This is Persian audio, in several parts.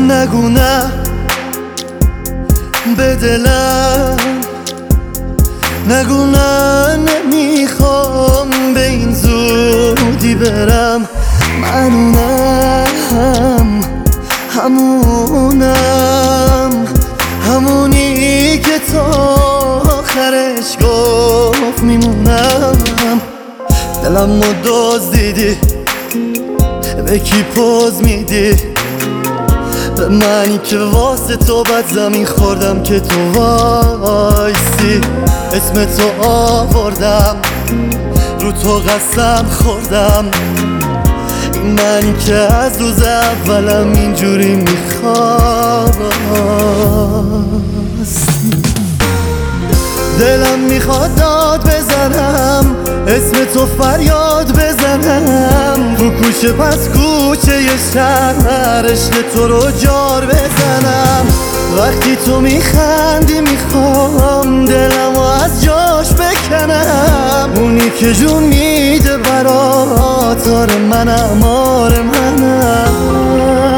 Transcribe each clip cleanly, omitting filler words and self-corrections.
نگو نه به دلم، نگو نه نمیخوام به این زودی برم. من اونم همونی که تا آخرش گفت میمونم. دلم رو دزدیدی، به کی پوز میدی؟ به منی که واسه تو بد زمین خوردم که تو وایسی. اسم تو آوردم، رو تو قسم خوردم. این منی که از روز اولم اینجوری میخواست. دلم میخواد داد بزنم، اسم تو فریاد بزنم، رو کوچه پس کوچه ی شهر عشق تو رو جار بزنم. وقتی تو میخندی میخوام دلم رو از جاش بکنم. اونی که جون میده برات آره منم، آره منم.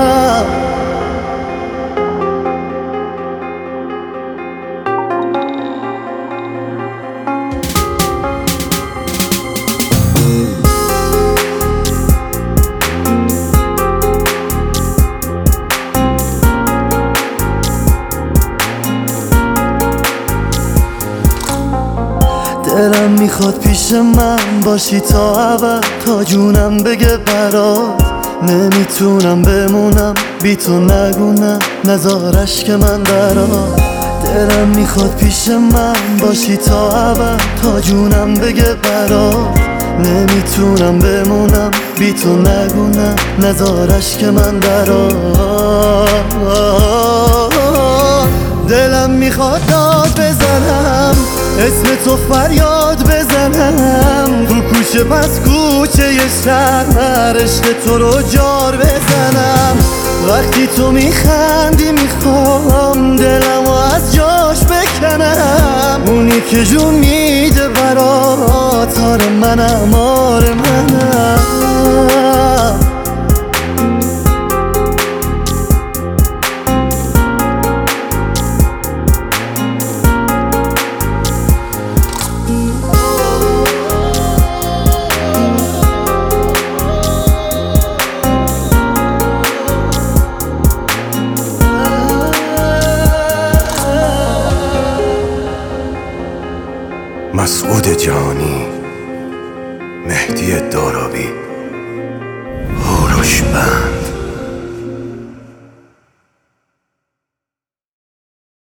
دلم میخواد پیش من باشی تا ابد، تا جونم بگه برات نمیتونم بمونم بی تو. نگو نه نزارش که من برات. دلم میخواد پیش من باشی تا ابد، تا جونم بگه برات نمیتونم بمونم بی تو. نگو نه نزارش که من برات. دلم میخواد داد بزنم، اسم تو فریاد بزنم، رو کوچه پس کوچه ی شهر عشق تو رو جار بزنم. وقتی تو میخندی میخوام دلم رو از جاش بکنم. اونی که جون میده برات آره منم، آره منم. مسعود جهانی، مهدی دارابی، هوروش بند.